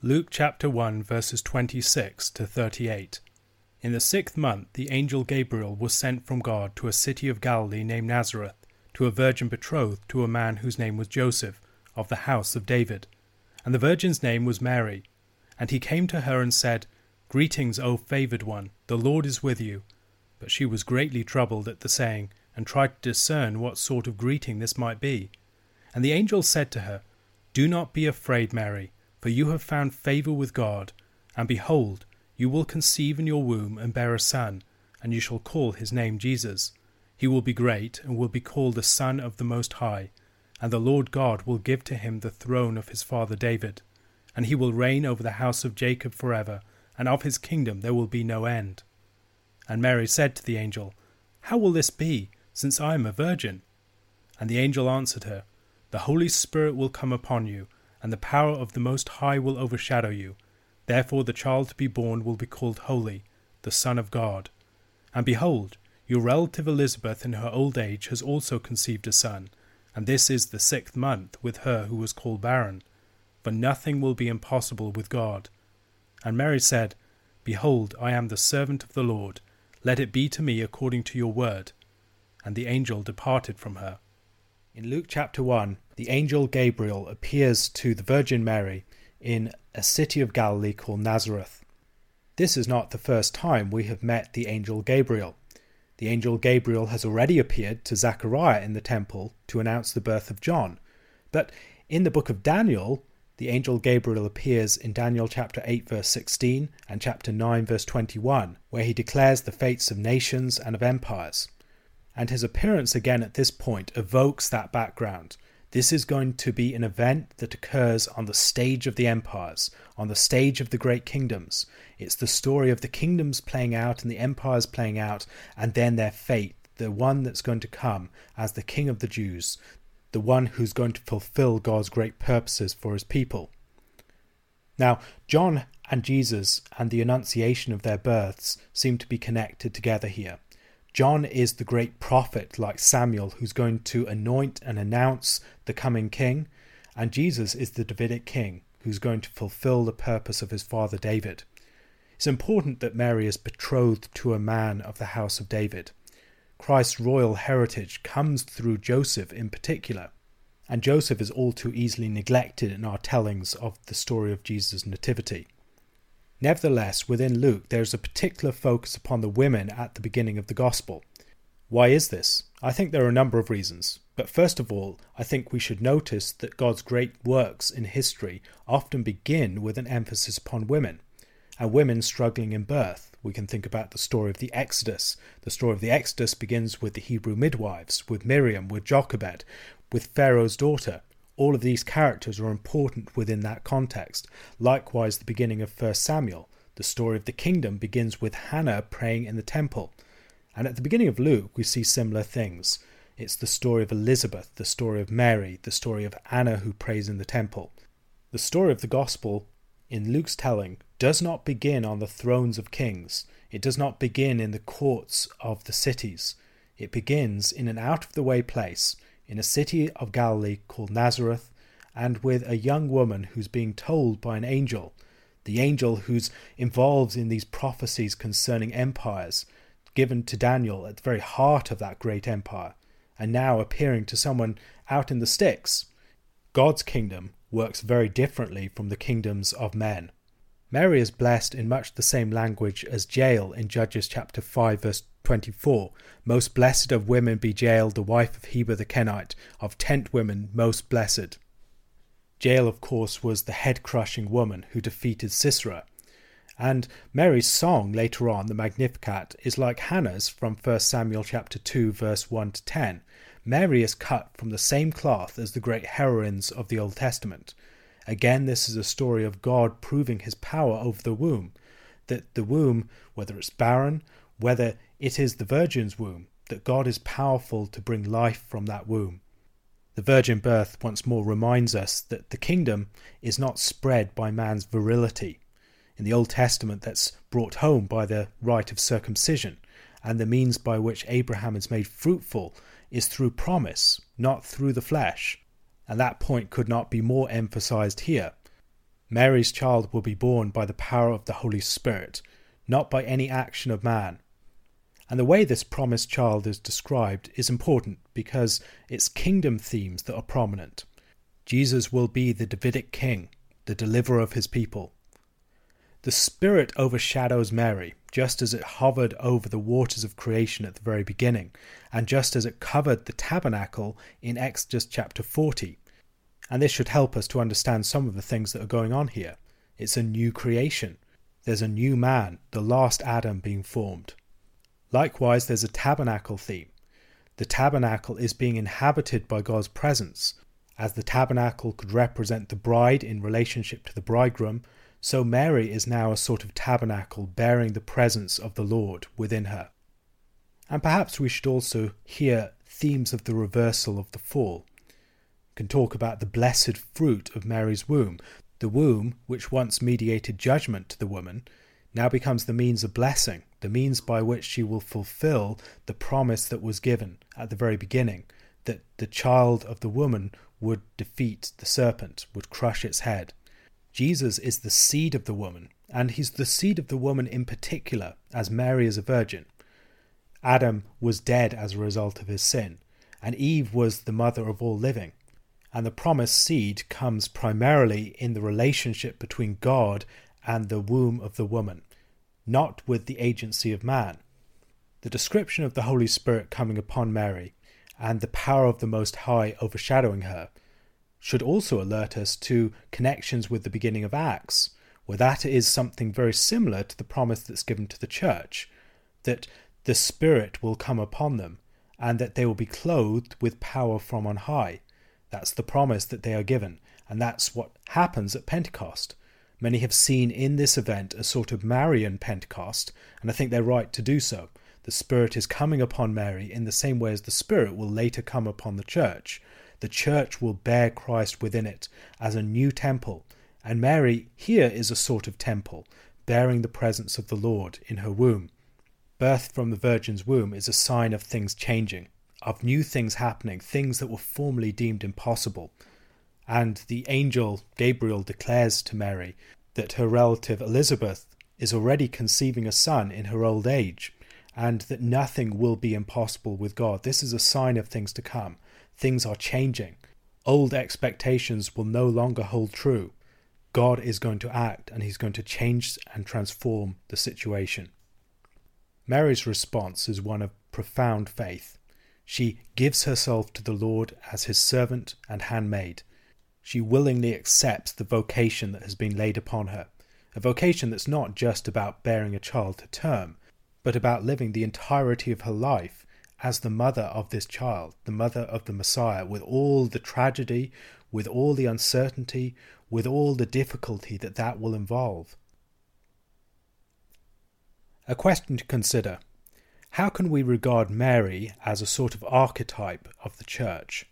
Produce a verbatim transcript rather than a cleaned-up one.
Luke chapter one verses twenty-six to thirty-eight. In the sixth month the angel Gabriel was sent from God to a city of Galilee named Nazareth, to a virgin betrothed to a man whose name was Joseph, of the house of David. And the virgin's name was Mary. And he came to her and said, Greetings, O favoured one, the Lord is with you. But she was greatly troubled at the saying, and tried to discern what sort of greeting this might be. And the angel said to her, Do not be afraid, Mary, for you have found favour with God. And behold, you will conceive in your womb and bear a son, and you shall call his name Jesus. He will be great, and will be called the Son of the Most High. And the Lord God will give to him the throne of his father David. And he will reign over the house of Jacob forever, and of his kingdom there will be no end. And Mary said to the angel, How will this be, since I am a virgin? And the angel answered her, The Holy Spirit will come upon you, and the power of the Most High will overshadow you. Therefore the child to be born will be called Holy, the Son of God. And behold, your relative Elizabeth in her old age has also conceived a son, and this is the sixth month with her who was called barren. For nothing will be impossible with God. And Mary said, Behold, I am the servant of the Lord. Let it be to me according to your word. And the angel departed from her. In Luke chapter one, the angel Gabriel appears to the Virgin Mary in a city of Galilee called Nazareth. This is not the first time we have met the angel Gabriel. The angel Gabriel has already appeared to Zechariah in the temple to announce the birth of John. But in the book of Daniel, the angel Gabriel appears in Daniel chapter eight verse sixteen and chapter nine verse twenty-one, where he declares the fates of nations and of empires. And his appearance again at this point evokes that background. This is going to be an event that occurs on the stage of the empires, on the stage of the great kingdoms. It's the story of the kingdoms playing out and the empires playing out, and then their fate, the one that's going to come as the King of the Jews, the one who's going to fulfill God's great purposes for his people. Now, John and Jesus and the annunciation of their births seem to be connected together here. John is the great prophet like Samuel who's going to anoint and announce the coming king, and Jesus is the Davidic king who's going to fulfill the purpose of his father David. It's important that Mary is betrothed to a man of the house of David. Christ's royal heritage comes through Joseph in particular, and Joseph is all too easily neglected in our tellings of the story of Jesus' nativity. Nevertheless, within Luke, there is a particular focus upon the women at the beginning of the Gospel. Why is this? I think there are a number of reasons. But first of all, I think we should notice that God's great works in history often begin with an emphasis upon women, and women struggling in birth. We can think about the story of the Exodus. The story of the Exodus begins with the Hebrew midwives, with Miriam, with Jochebed, with Pharaoh's daughter. All of these characters are important within that context. Likewise, the beginning of First Samuel. The story of the kingdom begins with Hannah praying in the temple. And at the beginning of Luke, we see similar things. It's the story of Elizabeth, the story of Mary, the story of Anna who prays in the temple. The story of the gospel in Luke's telling does not begin on the thrones of kings. It does not begin in the courts of the cities. It begins in an out-of-the-way place, in a city of Galilee called Nazareth, and with a young woman who's being told by an angel, the angel who's involved in these prophecies concerning empires, given to Daniel at the very heart of that great empire, and now appearing to someone out in the sticks. God's kingdom works very differently from the kingdoms of men. Mary is blessed in much the same language as Jael in Judges chapter five verse twenty-four. Most blessed of women be Jael, the wife of Heber the Kenite, of tent women most blessed. Jael, of course, was the head-crushing woman who defeated Sisera. And Mary's song later on, the Magnificat, is like Hannah's from First Samuel chapter two verse one to ten. Mary is cut from the same cloth as the great heroines of the Old Testament. Again, this is a story of God proving his power over the womb, that the womb, whether it's barren, whether it is the virgin's womb, that God is powerful to bring life from that womb. The virgin birth once more reminds us that the kingdom is not spread by man's virility. In the Old Testament, that's brought home by the rite of circumcision, and the means by which Abraham is made fruitful is through promise, not through the flesh. And that point could not be more emphasized here. Mary's child will be born by the power of the Holy Spirit, not by any action of man. And the way this promised child is described is important because it's kingdom themes that are prominent. Jesus will be the Davidic king, the deliverer of his people. The Spirit overshadows Mary, just as it hovered over the waters of creation at the very beginning, and just as it covered the tabernacle in Exodus chapter forty. And this should help us to understand some of the things that are going on here. It's a new creation. There's a new man, the last Adam, being formed. Likewise, there's a tabernacle theme. The tabernacle is being inhabited by God's presence. As the tabernacle could represent the bride in relationship to the bridegroom, so Mary is now a sort of tabernacle bearing the presence of the Lord within her. And perhaps we should also hear themes of the reversal of the fall. We can talk about the blessed fruit of Mary's womb. The womb, which once mediated judgment to the woman, now becomes the means of blessing, the means by which she will fulfill the promise that was given at the very beginning, that the child of the woman would defeat the serpent, would crush its head. Jesus is the seed of the woman, and he's the seed of the woman in particular, as Mary is a virgin. Adam was dead as a result of his sin, and Eve was the mother of all living. And the promised seed comes primarily in the relationship between God and the womb of the woman, not with the agency of man. The description of the Holy Spirit coming upon Mary and the power of the Most High overshadowing her should also alert us to connections with the beginning of Acts, where that is something very similar to the promise that's given to the church, that the Spirit will come upon them and that they will be clothed with power from on high. That's the promise that they are given, and that's what happens at Pentecost. Many have seen in this event a sort of Marian Pentecost, and I think they're right to do so. The Spirit is coming upon Mary in the same way as the Spirit will later come upon the church. The church will bear Christ within it as a new temple, and Mary here is a sort of temple, bearing the presence of the Lord in her womb. Birth from the Virgin's womb is a sign of things changing, of new things happening, things that were formerly deemed impossible. And the angel Gabriel declares to Mary that her relative Elizabeth is already conceiving a son in her old age, and that nothing will be impossible with God. This is a sign of things to come. Things are changing. Old expectations will no longer hold true. God is going to act, and he's going to change and transform the situation. Mary's response is one of profound faith. She gives herself to the Lord as his servant and handmaid. She willingly accepts the vocation that has been laid upon her, a vocation that's not just about bearing a child to term, but about living the entirety of her life as the mother of this child, the mother of the Messiah, with all the tragedy, with all the uncertainty, with all the difficulty that that will involve. A question to consider. How can we regard Mary as a sort of archetype of the church?